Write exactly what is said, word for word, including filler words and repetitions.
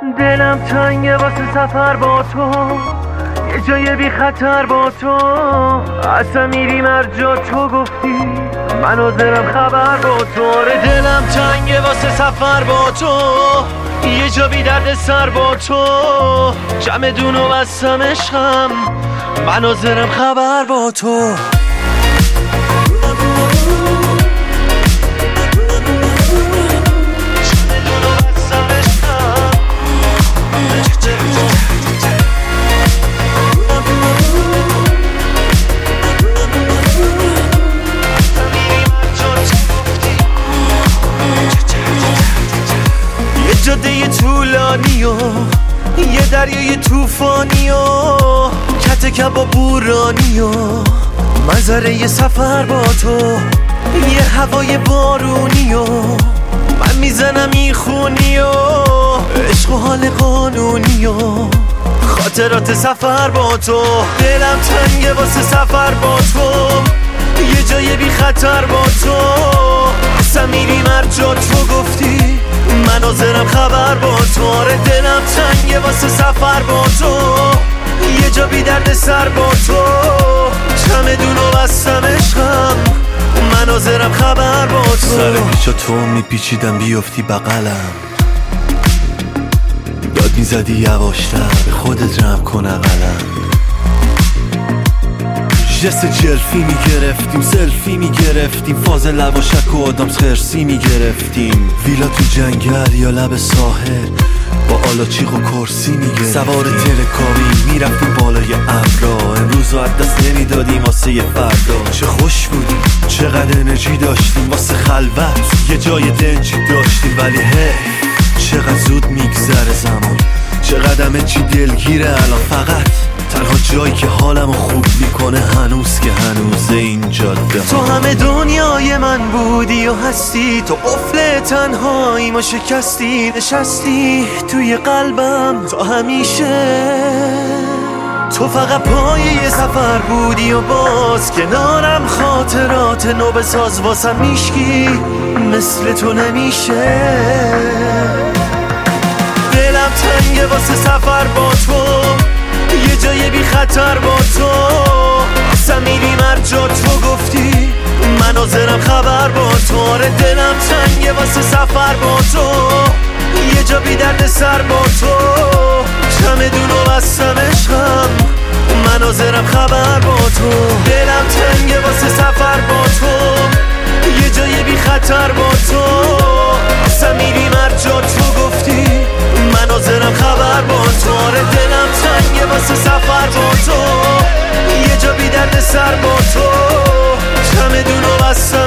دلم تنگه واسه سفر با تو، یه جای بی خطر با تو. اصلا میریم هر جا تو گفتی، من حاضرم خبر با تو. دلم تنگه واسه سفر با تو، یه جا بی درد سر با تو. چمدون و بستم عشقم، من حاضرم خبر با تو. جاده طولانی و یه دریای توفانی و کت کباب بورانی و منظره یه سفر با تو، یه هوای بارونی و من میزنم میخونی و عشق و حال قانونی و خاطرات سفر با تو. دلم تنگه واسه سفر با تو، یه جای بی خطر با تو. اصلا میریم هر جا تو گفتی، من حاضرم خبر با تو. آره دلم تنگه واسه سفر با تو، یه جا بی درد سر با تو. چمدون و بستم عشقم، من حاضرم خبر با تو. سر پیچا تو میپیچیدم بیفتی بغلم، داد میزدی یواشتر به خودت رم کن اقلم. جست جلفی میگرفتیم، سلفی میگرفتیم، فاز لواشک و آدامس خرسی میگرفتیم. ویلا تو جنگل یا لب ساحل با آلاچیق و کرسی میگرفتیم. سوار تلکابی میرفتیم بالای ابرا، امروز رو از دست نمیدادیم واسه یه فردا. چه خوش بودیم، چقدر انرژی داشتیم واسه خلوت، یه جای دنجی داشتیم. ولی هی چقدر زود میگذره زمان، چقدر همه چی دلگیره الان. فقط تنها جایی که حالمو خوب میکنه هنوز که هنوزه این جاده. تو همه دنیای من بودی و هستی، تو قفل تنهاییمو شکستی. نشستی توی قلبم تا همیشه، تو فقط پایه یه سفر بودی و باز کنارم خاطرات نو بساز. واسم میشکی مثل تو نمیشه. دلم تنگه واسه سفر با تو، یه جای بی خطر با تو. اصلا میریم هر جا تو گفتی، من حاضرم خبر با تو. آره دلم تنگه واسه سفر با تو، یه جا بی درد سر با تو. چمدون و بستم عشقم، من حاضرم خبر با تو. دلم تنگه واسه سفر با تو، یه جای بی خطر با تو. اصلا میریم هر جا تو گفتی، من حاضرم خبر با تو. آره دلم تنگه واسه سفر با تو، یه جا بی درد سر با تو. چمدون و بستم